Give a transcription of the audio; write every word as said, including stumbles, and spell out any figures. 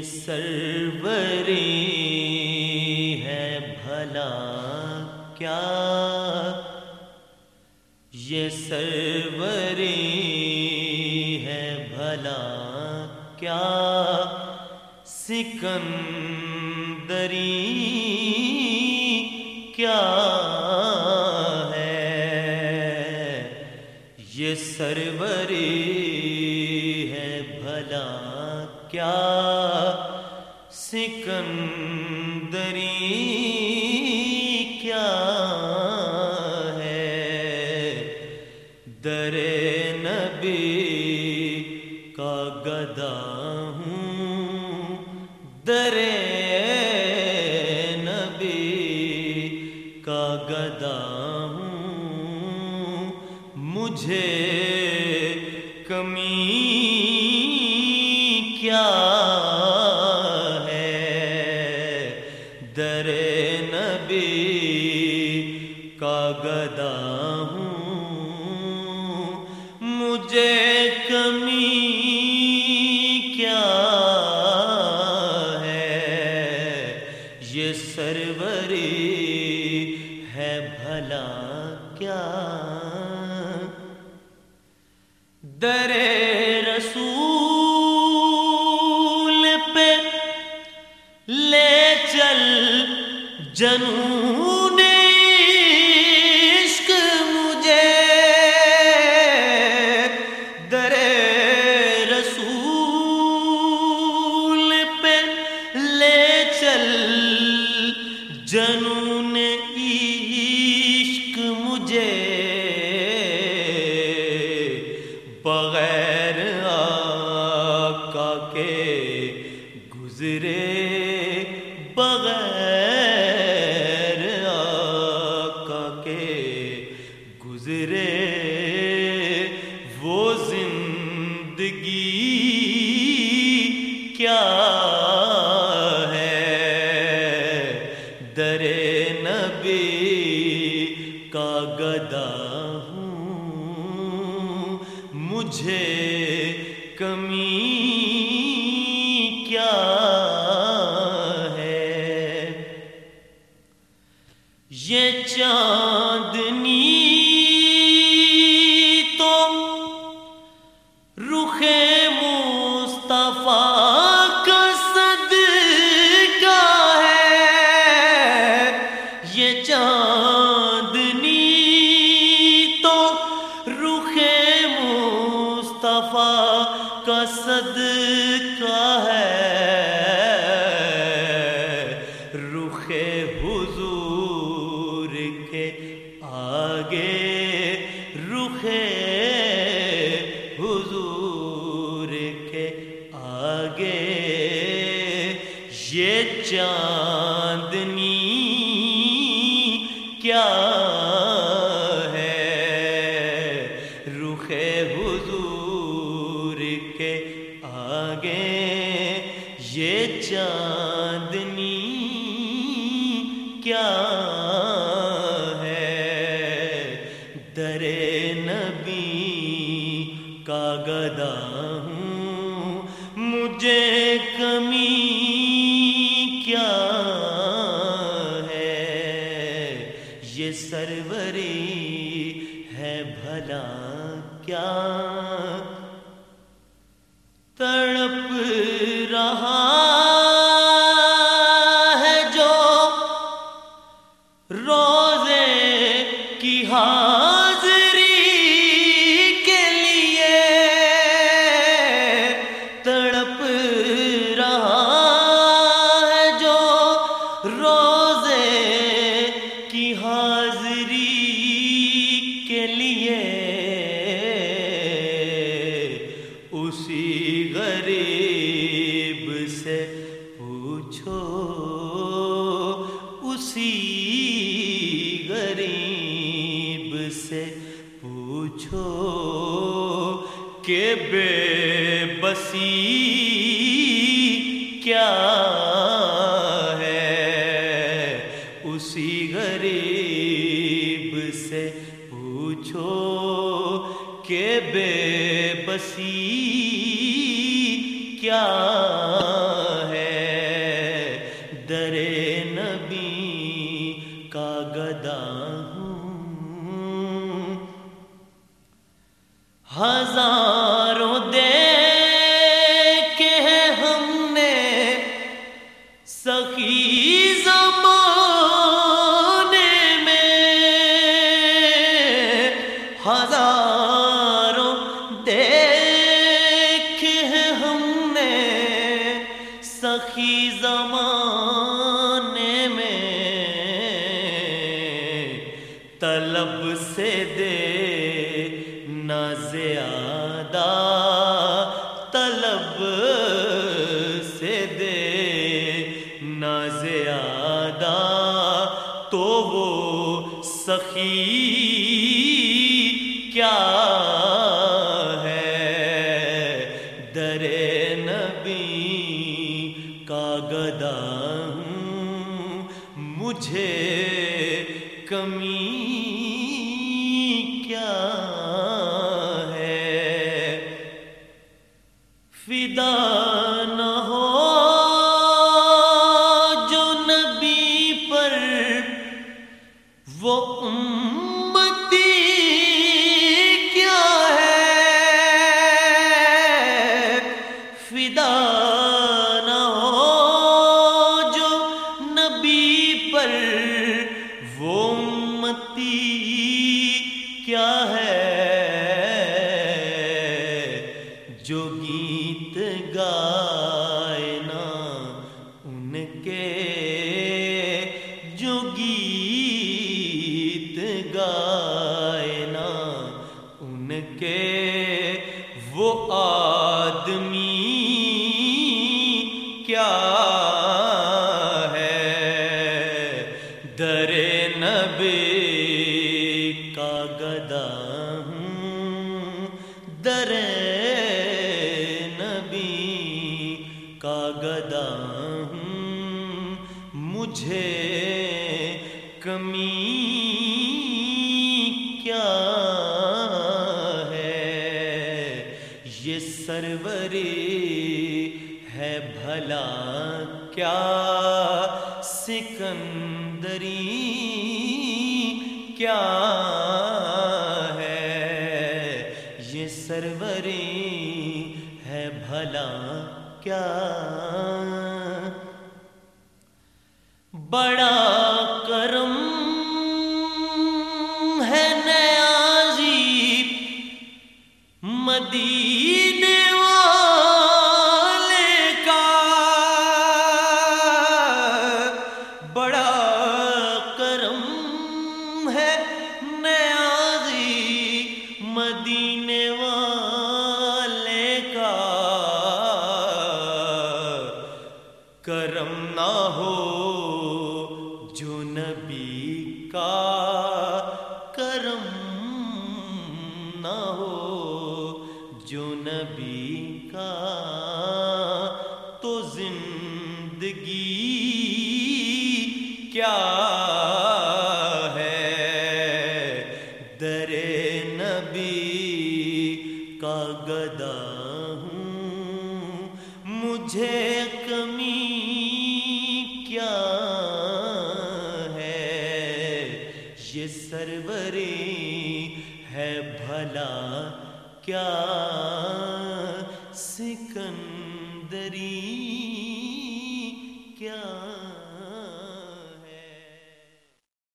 سروری ہے بھلا کیا، یہ سروری ہے بھلا کیا، سکندری کیا ہے، یہ سروری ہے بھلا کیا، سکندری کیا ہے، در نبی کا گدا ہوں، در نبی کا گدا ہوں، مجھے کمی کیا ہے، در نبی کا گدا ہوں، مجھے کمی کیا ہے، یہ سروری ہے بھلا کیا، در رسول پہ لے چل جنون عشق مجھے، در رسول پہ لے چل جنون عشق مجھے، بغیر آقا کے گزرے، بغیر آقا کے گزرے وہ زندگی کیا ہے، در نبی کا گدا ہوں، مجھے کمی کیا ہے، یہ چاندنی تو رخ مصطفیٰ کا صدقہ ہے، یہ چاندنی تو رخ مصطفیٰ کا صدقہ ہے، رخ حضور کے آگے، رخ حضور کے آگے یہ چاندنی کیا ہے، رخ حضور کے آگے یہ چاندنی کیا ہے، در نبی کا گدا ہوں، مجھے کمی کیا ہے، یہ سروری ہے بھلا کیا، تڑپ رہا ہے جو روزے کی حاضری کے لیے، تڑپ رہا ہے جو روزے کی حاضری کے لیے، اسی غریب سے پوچھو، اسی غریب سے پوچھو کہ بے بسی کیا ہے، اسی غریب سے پوچھو کہ بے بسی کیا ہے۔ کا گدا ہوں، ہزاروں دیکھے ہیں ہم نے سخی زمانے میں، ہزاروں دیکھے ہیں ہم نے سخی زمانے میں، طلب سے دے نہ زیادہ، طلب سے دے نہ زیادہ، تو وہ سخی کیا ہے، در نبی کا گدا ہوں، مجھے کمی کیا ہے، فدا نہ ہو جو نبی پر وہ امتی کیا ہے، فدا نہ ہو جو نبی پر وہ امتی کیا ہے، جو گیت گائے نا ان کے، جو گیت گائے نا ان کے، وہ آدمی کیا ہے، در نبی کا گدا ہوں، در نبی کا گدا ہوں، مجھے کمی کیا ہے، یہ سروری ہے بھلا کیا سکندری کیا ہے، یہ سروری ہے بھلا کیا، بڑا کرم ہے نیازی مدینے والے کا، بڑا کرم ہے نیازی مدینے والے کا، کرم نہ ہو جو نبی کا، کرم نہ ہو جو نبی کا، تو زندگی کیا ہے، در نبی کا گدا ہوں، مجھے کمی کیا ہے، یہ سروری ہے بھلا کیا سکندری